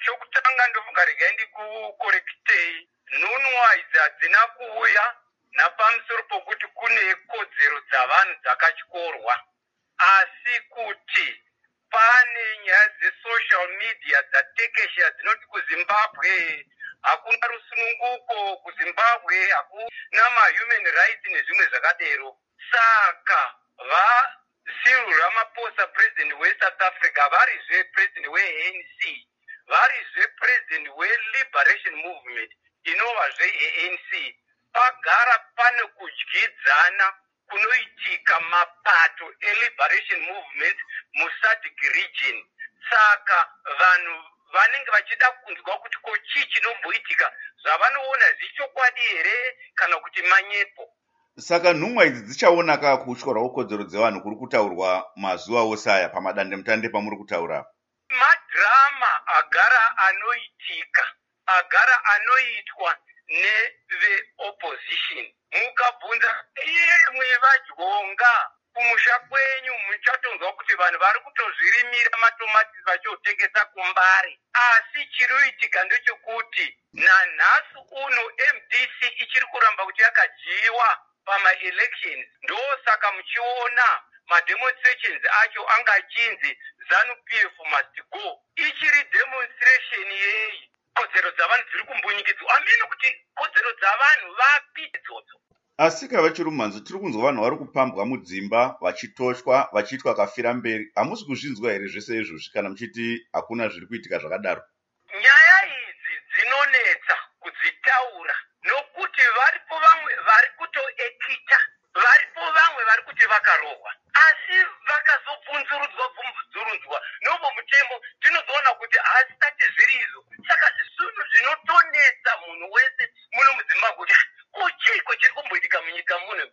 chokutanga ndofunga regai ndikukorekitei nhunwaizi hadzina kuuya napamusoro pokuti kune kodzero dzavanhu dzakatyorwa, asi kuti pane nyaya dzesocial media dzatekesha dzinoti kuzimbabwe hakuna rusununguko, kuzimbabwe hakuna mahuman rights nezvimwe zvakadero. Saka Cyril Ramaphosa, president weSouth Africa, varizve president weANC, varizve president weLiberation Movement inovazve ANC, pagara pane kudyidzana kunoitika mapato eLiberation Movement muSADC region. Saka vanhu vanenge vachida kunzwa kuti ko chii chinomboitika, zvavanoona zvichokwadi here kana kuti manyepo. Saka nhumwa idzi dzichaona kutyorwa kodzero dzevanhu kuri kutaurwa mazuva ose aya pamadandemutande pamuri kutaura? Madhirama agara anoitika, agara anoitwa neveopposition. Mukabvunza yemwe vadyonga kumusha kwenyu muchatonzwa kuti vanhu vari kutozvirimira matomati vachotengesa kumbari. Asi chirikuitika ndechekuti nanhasi uno MDC ichiri kuramba kuti yakadyiwa pamaelections. Ndosaka muchiona mademonstrations acho anga achinzi ZANU-PF must go. Ichiri demonstration yei? Kodzero dzavanhu dziri kumbunyikidzwa. Ameno kuti kodzero dzavanhu vapi idzodzo? Asi kava chiri mumhanzo tiri kunzwa vanhu vari kupambwa mudzimba vachitoshwa vachiitwa kafira mberi. Hamusi kuzvinzwa here zvese izvozvi kana muchiti hakuna zviri kuitika zvakadaro? Nyaya idzi dzinonetsa kudzitaura nokuti varipo vamwe vari kutoekita, varipo vamwe vari kuti vakarohwa, asi vakazobvunzurudzwa novo mutembo tinozoona kuti hasitati zviri izvo. Saka zvinhu zvinotonetsa munhu wese muno muZimbabwe kuti kuchiko chiri kumboitika munyika muno.